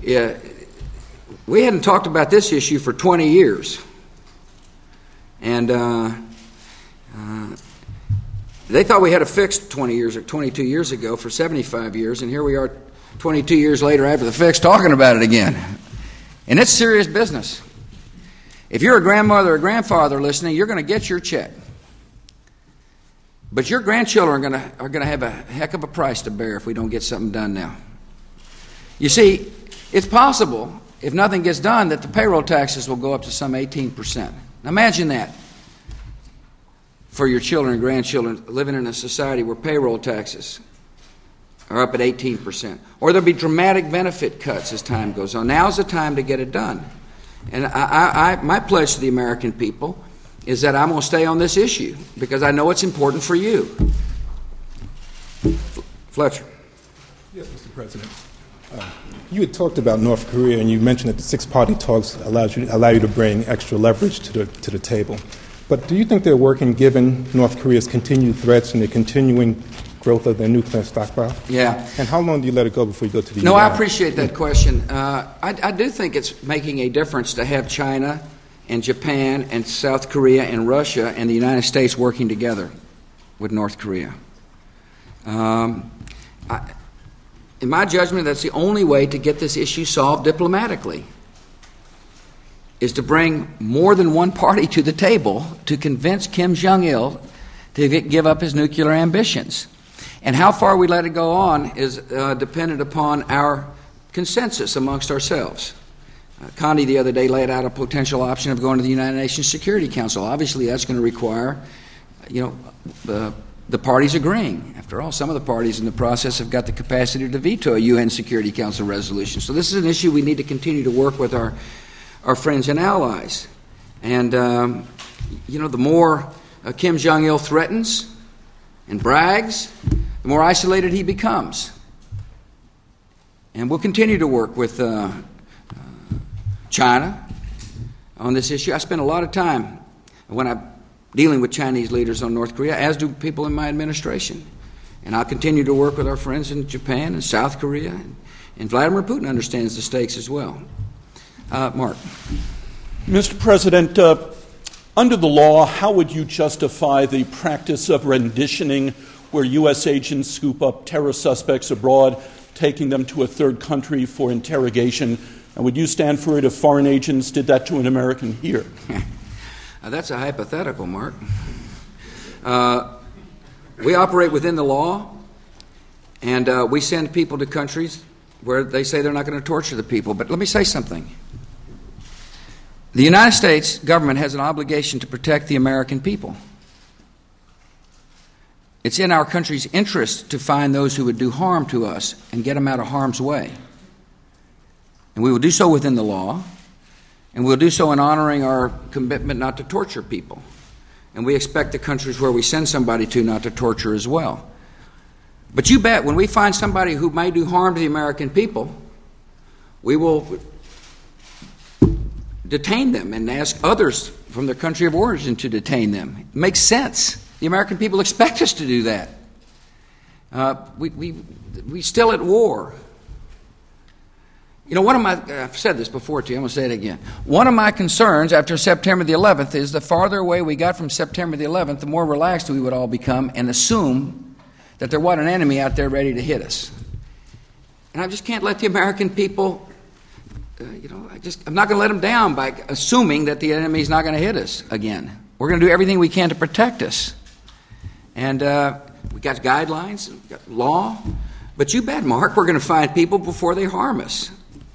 we hadn't talked about this issue for 20 years. And they thought we had it fixed 22 years ago for 75 years, and here we are 22 years later after the fix talking about it again. And it's serious business. If you're a grandmother or grandfather listening, you're going to get your check. But your grandchildren are going to have a heck of a price to bear if we don't get something done now. You see, it's possible, if nothing gets done, that the payroll taxes will go up to some 18%. Now imagine that. For your children and grandchildren living in a society where payroll taxes are up at 18%. Or there'll be dramatic benefit cuts as time goes on. Now's the time to get it done. And my pledge to the American people is that I'm going to stay on this issue because I know it's important for you. Fletcher. Yes, Mr. President. You had talked about North Korea, and you mentioned that the six-party talks allow you to bring extra leverage to the table. But do you think they're working given North Korea's continued threats and the continuing growth of their nuclear stockpile? Yeah. And how long do you let it go before you go to the No, UN? I appreciate that question. I do think it's making a difference to have China and Japan and South Korea and Russia and the United States working together with North Korea. in my judgment, that's the only way to get this issue solved diplomatically, is to bring more than one party to the table to convince Kim Jong-il to give up his nuclear ambitions. And how far we let it go on is dependent upon our consensus amongst ourselves. Condi the other day laid out a potential option of going to the United Nations Security Council. Obviously, that's going to require, the parties agreeing. After all, some of the parties in the process have got the capacity to veto a UN Security Council resolution. So this is an issue we need to continue to work with our friends and allies. And, the more Kim Jong-il threatens and brags, the more isolated he becomes. And we'll continue to work with China on this issue. I spend a lot of time when I'm dealing with Chinese leaders on North Korea, as do people in my administration. And I'll continue to work with our friends in Japan and South Korea. And Vladimir Putin understands the stakes as well. Mark. Mr. President, under the law, how would you justify the practice of renditioning where U.S. agents scoop up terror suspects abroad, taking them to a third country for interrogation? And would you stand for it if foreign agents did that to an American here? That's a hypothetical, Mark. We operate within the law, and we send people to countries where they say they're not going to torture the people. But let me say something. The United States government has an obligation to protect the American people. It's in our country's interest to find those who would do harm to us and get them out of harm's way. And we will do so within the law, and we'll do so in honoring our commitment not to torture people. And we expect the countries where we send somebody to not to torture as well. But you bet, when we find somebody who may do harm to the American people, we will detain them and ask others from their country of origin to detain them. It makes sense. The American people expect us to do that. We're still at war. I've said this before to you, I'm going to say it again. One of my concerns after September the 11th is the farther away we got from September the 11th, the more relaxed we would all become and assume that there wasn't an enemy out there ready to hit us. And I just can't let the American people, I'm not going to let them down by assuming that the enemy's not going to hit us again. We're going to do everything we can to protect us. And we got guidelines, we got law. But you bet, Mark, we're going to find people before they harm us.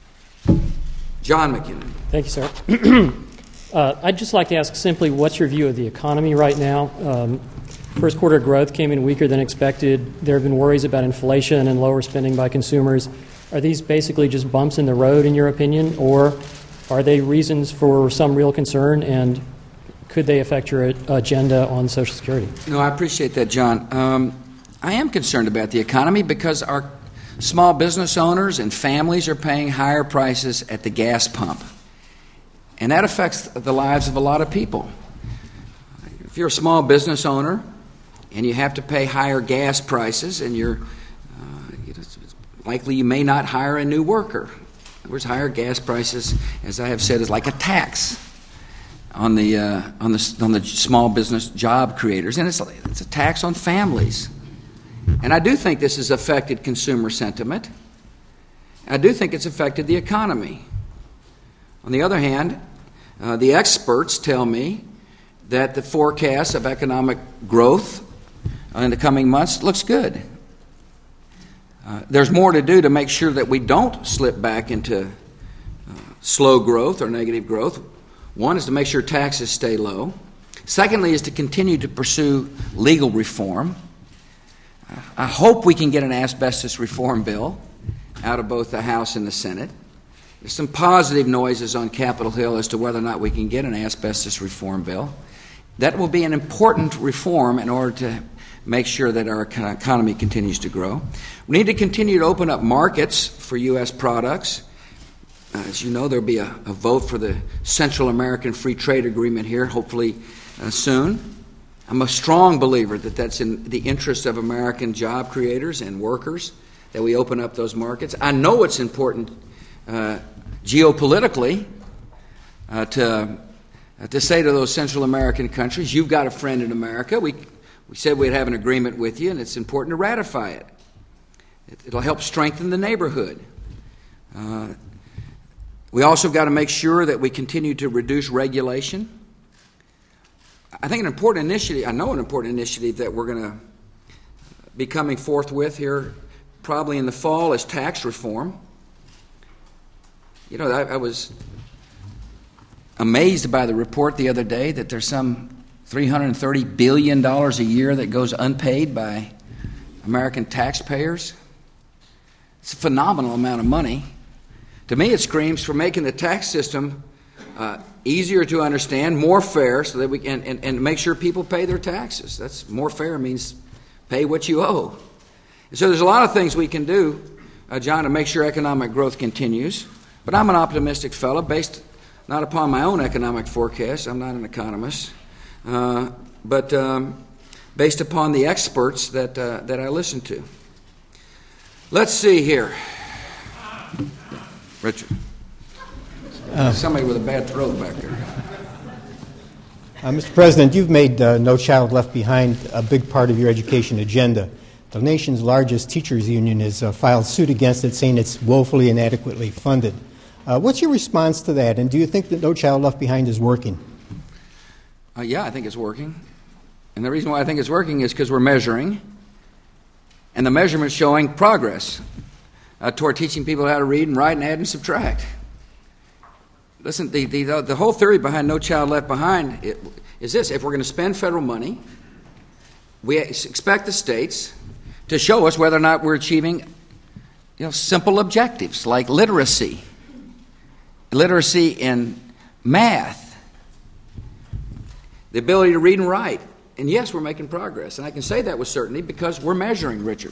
John McKinnon. Thank you, sir. I'd just like to ask simply, what's your view of the economy right now? First quarter growth came in weaker than expected. There have been worries about inflation and lower spending by consumers. Are these basically just bumps in the road, in your opinion, or are they reasons for some real concern, and could they affect your agenda on Social Security? No, I appreciate that, John. I am concerned about the economy because our small business owners and families are paying higher prices at the gas pump. And that affects the lives of a lot of people. If you're a small business owner and you have to pay higher gas prices, and it's likely you may not hire a new worker. In other words, higher gas prices, as I have said, is like a tax on the small business job creators, and it's a tax on families. And I do think this has affected consumer sentiment. I do think it's affected the economy. On the other hand, the experts tell me that the forecast of economic growth in the coming months looks good. There's more to do to make sure that we don't slip back into slow growth or negative growth. One is to make sure taxes stay low. Secondly is to continue to pursue legal reform. I hope we can get an asbestos reform bill out of both the House and the Senate. There's some positive noises on Capitol Hill as to whether or not we can get an asbestos reform bill. That will be an important reform in order to make sure that our economy continues to grow. We need to continue to open up markets for U.S. products. As you know, there will be a vote for the Central American Free Trade Agreement here, hopefully soon. I'm a strong believer that that's in the interest of American job creators and workers, that we open up those markets. I know it's important geopolitically to say to those Central American countries, you've got a friend in America. We said we'd have an agreement with you, and it's important to ratify it. It'll help strengthen the neighborhood. We also got to make sure that we continue to reduce regulation. I think an important initiative that we're going to be coming forth with here probably in the fall is tax reform. You know, I was amazed by the report the other day that there's some $330 billion a year that goes unpaid by American taxpayers. It's a phenomenal amount of money. To me, it screams for making the tax system easier to understand, more fair, so that we can and make sure people pay their taxes. That's more fair means pay what you owe. And so there's a lot of things we can do, John, to make sure economic growth continues. But I'm an optimistic fellow, based not upon my own economic forecast. I'm not an economist, but based upon the experts that I listen to. Let's see here. Richard. Somebody with a bad throat back there. Mr. President, you've made No Child Left Behind a big part of your education agenda. The nation's largest teachers union has filed suit against it, saying it's woefully inadequately funded. What's your response to that, and do you think that No Child Left Behind is working? Yeah, I think it's working. And the reason why I think it's working is because we're measuring, and the measurement's showing progress toward teaching people how to read and write and add and subtract. Listen, the whole theory behind No Child Left Behind is this. If we're going to spend federal money, we expect the states to show us whether or not we're achieving simple objectives like literacy in math, the ability to read and write. And yes, we're making progress. And I can say that with certainty because we're measuring, Richard.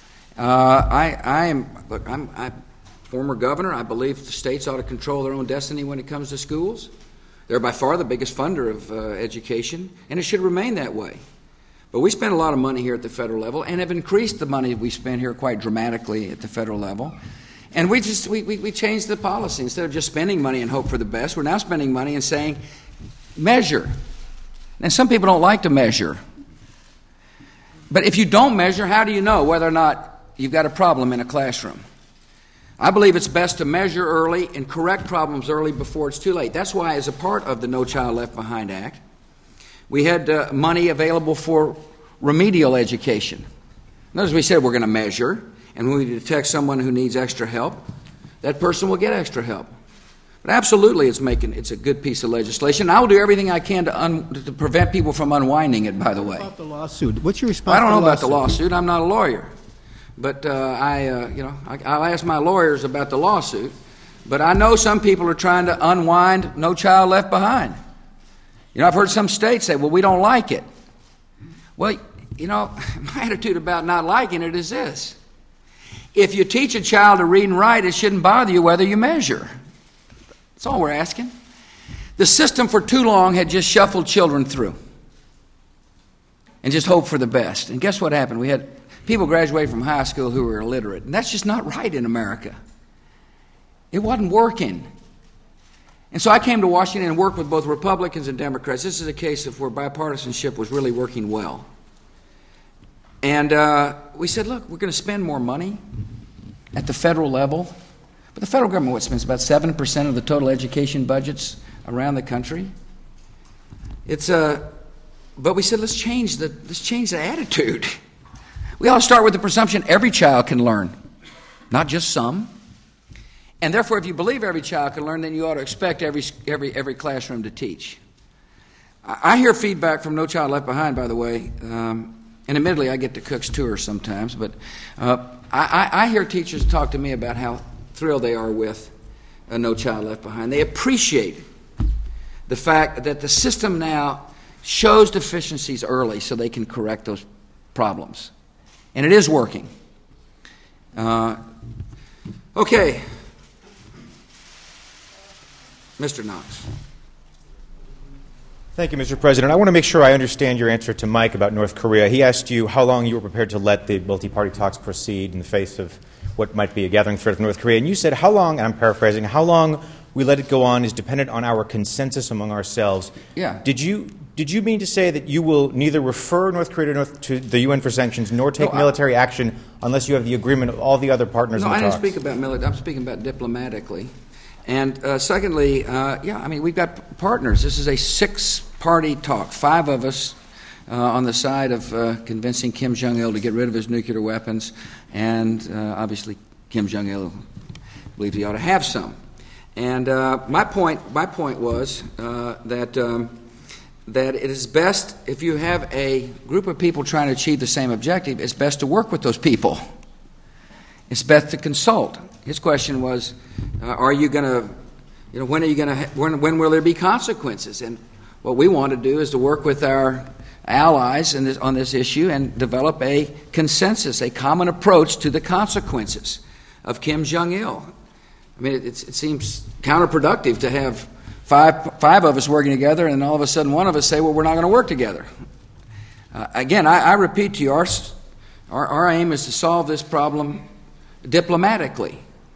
I'm former governor. I believe the states ought to control their own destiny when it comes to schools. They're by far the biggest funder of education, and it should remain that way. But we spend a lot of money here at the federal level and have increased the money we spend here quite dramatically at the federal level. And we changed the policy. Instead of just spending money and hope for the best, we're now spending money and saying, measure. And some people don't like to measure. But if you don't measure, how do you know whether or not you've got a problem in a classroom? I believe it's best to measure early and correct problems early before it's too late. That's why, as a part of the No Child Left Behind Act, we had money available for remedial education. Notice we said we're going to measure, and when we detect someone who needs extra help, that person will get extra help. But absolutely, it's a good piece of legislation. I will do everything I can to prevent people from unwinding it, by the way. What about the lawsuit? What's your response I don't to know about the lawsuit. I'm not a lawyer. But I'll ask my lawyers about the lawsuit. But I know some people are trying to unwind No Child Left Behind. I've heard some states say, well, we don't like it. Well, my attitude about not liking it is this. If you teach a child to read and write, it shouldn't bother you whether you measure. That's all we're asking. The system for too long had just shuffled children through and just hoped for the best. And guess what happened? We had people graduate from high school who were illiterate. And that's just not right in America. It wasn't working. And so I came to Washington and worked with both Republicans and Democrats. This is a case of where bipartisanship was really working well. And we said, look, we're going to spend more money at the federal level. But the federal government spends about 7% of the total education budgets around the country. But we said, let's change the attitude. We ought to start with the presumption every child can learn, not just some. And therefore, if you believe every child can learn, then you ought to expect every classroom to teach. I hear feedback from No Child Left Behind, by the way, and admittedly, I get to Cook's Tour sometimes, but I hear teachers talk to me about how thrilled they are with No Child Left Behind. They appreciate the fact that the system now shows deficiencies early so they can correct those problems. And it is working. Okay. Mr. Knox. Thank you, Mr. President. I want to make sure I understand your answer to Mike about North Korea. He asked you how long you were prepared to let the multi-party talks proceed in the face of what might be a gathering threat of North Korea. And you said how long, and I'm paraphrasing, how long we let it go on is dependent on our consensus among ourselves. Yeah. Did you Did you mean to say that you will neither refer North Korea to the UN for sanctions nor take military action unless you have the agreement of all the other partners in the talks? No, I didn't speak about military. I'm speaking about diplomatically. And secondly, we've got partners. This is a 6-party talk. 5 of us on the side of convincing Kim Jong-il to get rid of his nuclear weapons, and obviously Kim Jong-il believes he ought to have some. And my point was that it is best, if you have a group of people trying to achieve the same objective, it's best to work with those people. It's best to consult. His question was, are you going to, when are you going to, when will there be consequences? And what we want to do is to work with our allies on this issue and develop a consensus, a common approach to the consequences of Kim Jong-il. I mean, it seems counterproductive to have five of us working together, and all of a sudden one of us say, well, we're not going to work together. Again, I repeat to you, our aim is to solve this problem diplomatically.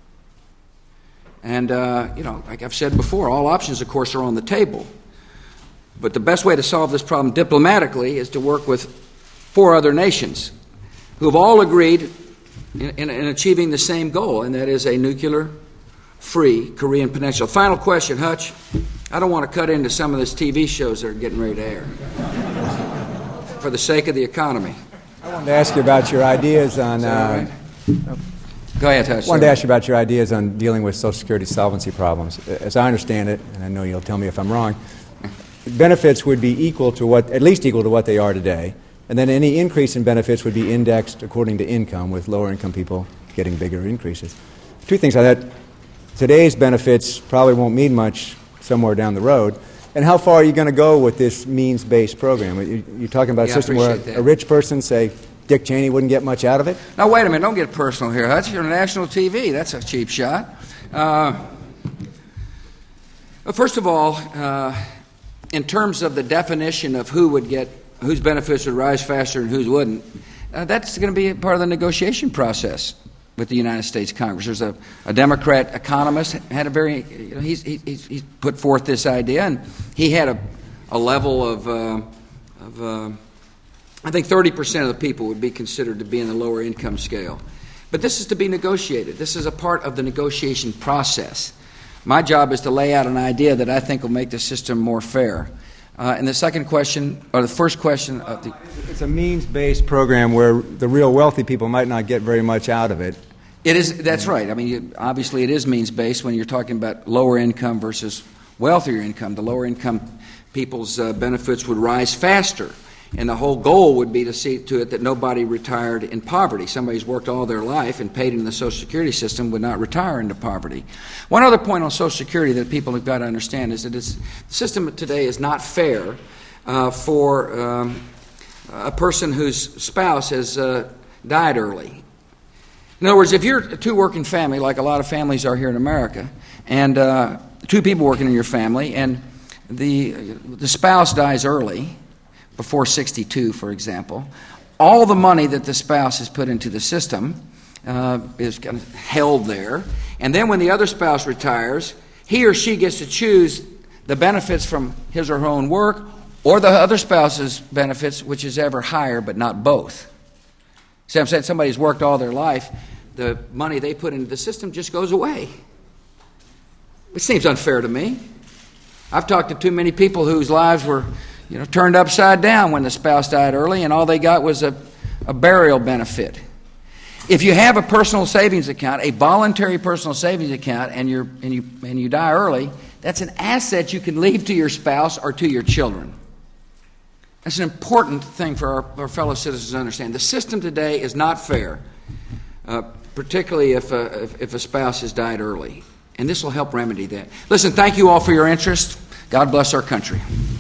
And, like I've said before, all options, of course, are on the table. But the best way to solve this problem diplomatically is to work with 4 other nations who have all agreed in achieving the same goal, and that is a nuclear-free Korean Peninsula. Final question, Hutch. I don't want to cut into some of these TV shows that are getting ready to air for the sake of the economy. I wanted to ask you about your ideas on... Go ahead, Hutch. I wanted to ask you about your ideas on dealing with Social Security solvency problems. As I understand it, and I know you'll tell me if I'm wrong, benefits would be at least equal to what they are today, and then any increase in benefits would be indexed according to income, with lower income people getting bigger increases. 2 things on that. Today's benefits probably won't mean much somewhere down the road. And how far are you going to go with this means-based program? You're talking about a system where a rich person, say Dick Cheney, wouldn't get much out of it? Now, wait a minute. Don't get personal here, Hutch. You're on national TV. That's a cheap shot. First of all, in terms of the definition of whose benefits would rise faster and whose wouldn't, that's going to be a part of the negotiation process with the United States Congress. There's a Democrat economist had he's put forth this idea, and he had a level of I think 30% of the people would be considered to be in the lower income scale. But this is to be negotiated. This is a part of the negotiation process. My job is to lay out an idea that I think will make the system more fair. And the second question, or the first question of the... It's a means-based program where the real wealthy people might not get very much out of it. It is. That's right. I mean, obviously it is means-based when you're talking about lower income versus wealthier income. The lower income people's benefits would rise faster. And the whole goal would be to see to it that nobody retired in poverty. Somebody who's worked all their life and paid into the Social Security system would not retire into poverty. One other point on Social Security that people have got to understand is that the system today is not fair for a person whose spouse has died early. In other words, if you're a 2-working family, like a lot of families are here in America, and 2 people working in your family, and the spouse dies early, before 62, for example, all the money that the spouse has put into the system is kind of held there. And then when the other spouse retires, he or she gets to choose the benefits from his or her own work or the other spouse's benefits, which is ever higher, but not both. See what I'm saying? Somebody's worked all their life, the money they put into the system just goes away. It seems unfair to me. I've talked to too many people whose lives were turned upside down when the spouse died early, and all they got was a burial benefit. If you have a personal savings account, a voluntary personal savings account, and you die early, that's an asset you can leave to your spouse or to your children. That's an important thing for our fellow citizens to understand. The system today is not fair, particularly if a spouse has died early, and this will help remedy that. Listen, thank you all for your interest. God bless our country.